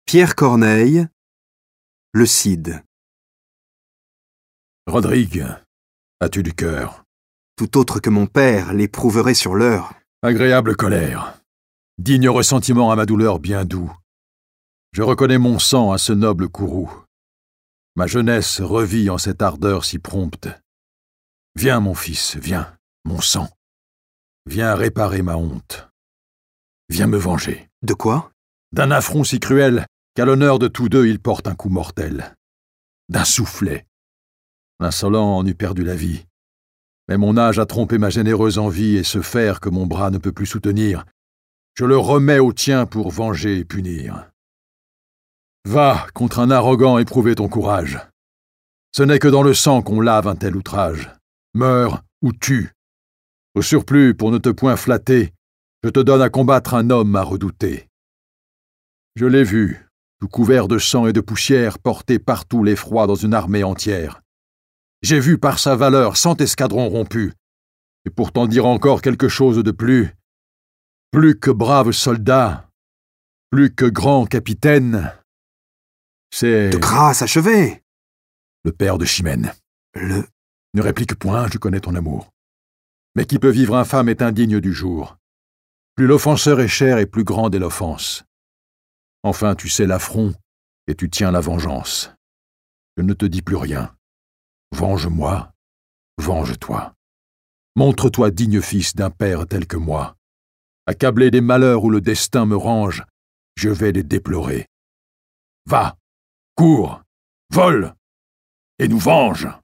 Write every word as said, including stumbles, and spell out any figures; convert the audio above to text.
Pierre Corneille, le Cid. Rodrigue, as-tu du cœur? Tout autre que mon père l'éprouverait sur l'heure. Agréable colère, digne ressentiment à ma douleur bien doux. Je reconnais mon sang à ce noble courroux. Ma jeunesse revit en cette ardeur si prompte. Viens, mon fils, viens, mon sang. Viens réparer ma honte. Viens me venger. De quoi? D'un affront si cruel qu'à l'honneur de tous deux il porte un coup mortel. D'un soufflet. L'insolent en eût perdu la vie. Mais mon âge a trompé ma généreuse envie, et ce fer que mon bras ne peut plus soutenir, je le remets au tien pour venger et punir. Va, contre un arrogant, éprouver ton courage. Ce n'est que dans le sang qu'on lave un tel outrage. Meurs ou tue. Au surplus, pour ne te point flatter, je te donne à combattre un homme à redouter. Je l'ai vu, tout couvert de sang et de poussière, porter partout l'effroi dans une armée entière. J'ai vu par sa valeur cent escadrons rompus, et pour t'en dire encore quelque chose de plus, plus que brave soldat, plus que grand capitaine, c'est... De grâce, achevez! Le père de Chimène. Le... Ne réplique point, je connais ton amour. Mais qui peut vivre infâme est indigne du jour. Plus l'offenseur est cher et plus grande est l'offense. Enfin, tu sais l'affront, et tu tiens la vengeance. Je ne te dis plus rien. Venge-moi, venge-toi. Montre-toi digne fils d'un père tel que moi. Accablé des malheurs où le destin me range, je vais les déplorer. Va, cours, vole, et nous venge.